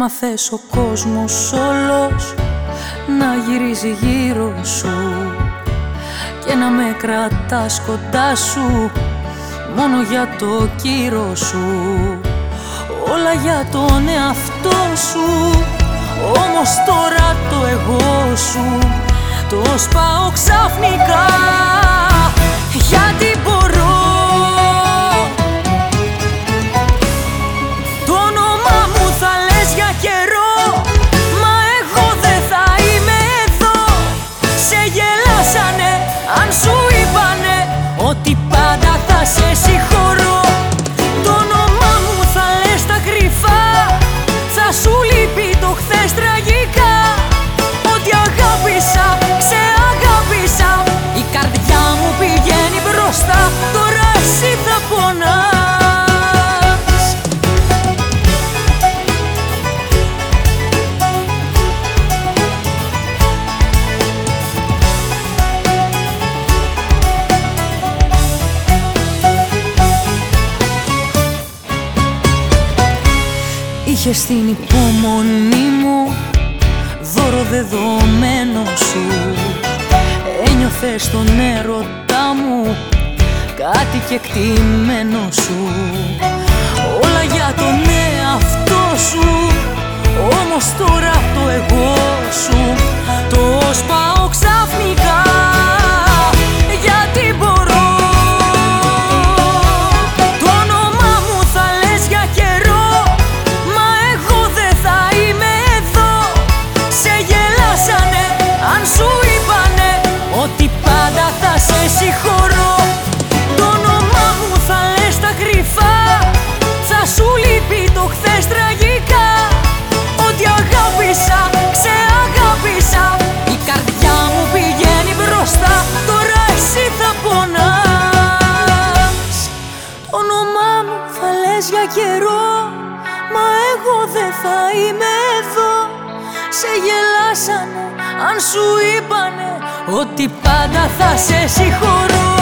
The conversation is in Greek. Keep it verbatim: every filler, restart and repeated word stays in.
Άμα θες ο κόσμος όλος να γυρίζει γύρω σου και να με κρατάς κοντά σου μόνο για το κύρο σου, όλα για τον εαυτό σου. Όμως τώρα το εγώ σου το σπάω ξαφνικά, γιατί μπορώ. Το όνομά μου θα λες για καιρό, μα εγώ δεν θα είμαι εδώ. Σε γελάσανε αν σου είπανε ότι πάντα θα σε συγχωρώ. Το όνομά μου θα λες στα κρυφά, θα σου λείπει το χθες τραγικά. Ότι αγάπησα, σε αγάπησα, η καρδιά μου πηγαίνει μπροστά, τώρα εσύ θα πονάς. Είχες την υπομονή μου δώρο δεδομένο σου, ένιωθες τον έρωτά μου κάτι κεκτημένο σου, όλα για τον εαυτό σου. Όμως τώρα το εγώ σου το σπάω ξαφνικά, γιατί μπορώ. Το όνομά μου θα λες για καιρό, μα εγώ δεν θα είμαι εδώ. Σε γελάσανε αν σου είπανε ότι πάντα θα σε συγχωρώ. Το όνομά μου θα λες στα κρυφά, θα σου λείπει το χθες τραγικά. Ότι αγάπησα, σε αγάπησα, η καρδιά μου πηγαίνει μπροστά, τώρα εσύ θα πονάς. Το όνομά μου θα λες για καιρό, μα εγώ δεν θα είμαι εδώ. Σε γελάσανε αν σου είπανε ότι πάντα θα σε συγχωρώ.